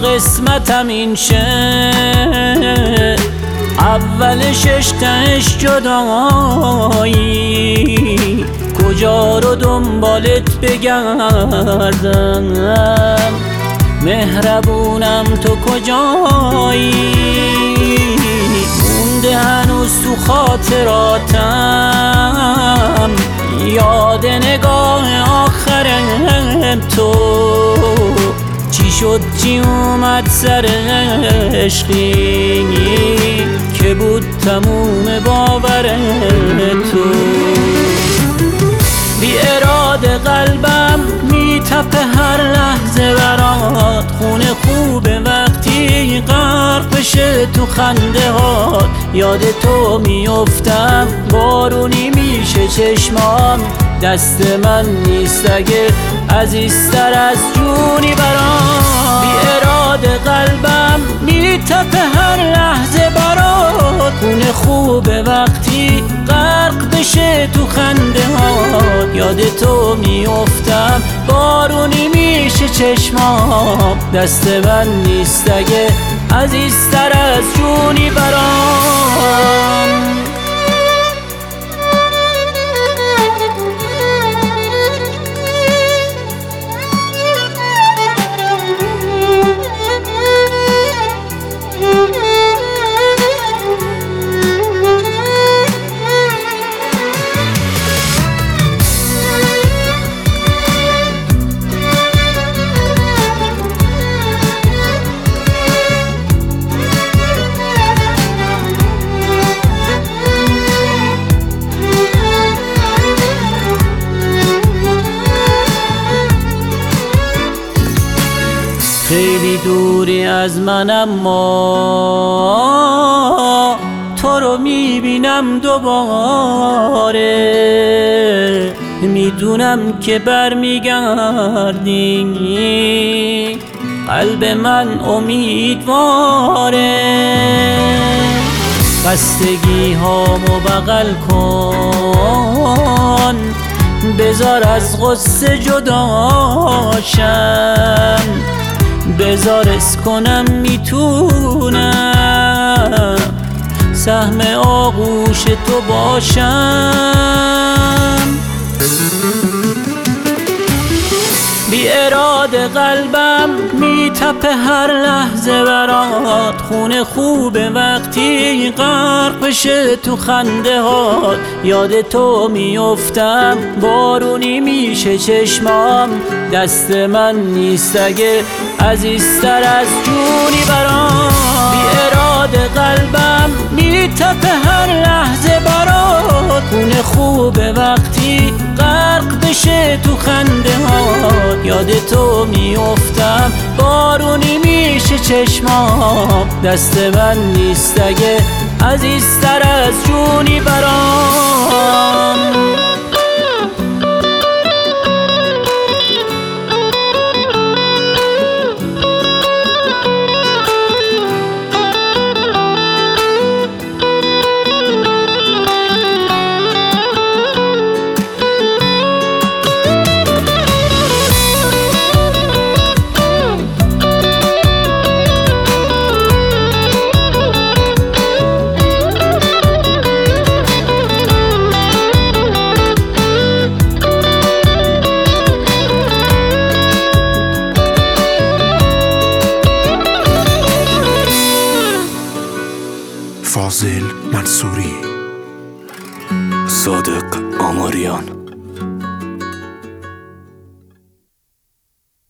قسمتم این شه، اولش عشقش جدایی، کجا رو دنبالت بگردم، مهربونم تو کجایی، مونده هنوز تو خاطراتم یاد نگاه آخرم تو، چی شد چی اومد سر عشقی که بود تموم باور تو، بی اراده قلبم میتپه هر لحظه برات، خونه خوبه وقتی غرق بشه تو خنده هات، یاد تو میفتم بارونی میشه چشمام، دست من نیست اگه عزیزتر از جونی برام، بی اراده قلبم میتپه هر لحظه برات، خونه خوبه وقتی غرق بشه تو خنده هات، یاد تو میفتم بارونی میشه چشمام، دست من نیست اگه عزیزتر از جونی برام. خیلی دوری از من اما تو رو میبینم دوباره، میدونم که برمیگردی، قلب من امیدواره، خستگی هامو بغل کن، بذار از غصه جداشم، بذار اس کنم میتونم سهم آغوش تو باشم، بی اراده قلبم میتپه هر لحظه برات، خونه خوبه وقتی غرق بشه تو خنده هات، یاد تو میفتم بارونی میشه چشمام، دست من نیست اگه عزیزتر از جونی برام، بی اراده قلبم میتپه هر لحظه برات، خونه خوبه وقتی غرق بشه تو خنده هات، یاد تو میفتم بارونی میشه چشمام، دست من نیست اگه عزیزتر از جونی برام. فاضل منصوری، صادق آماریان.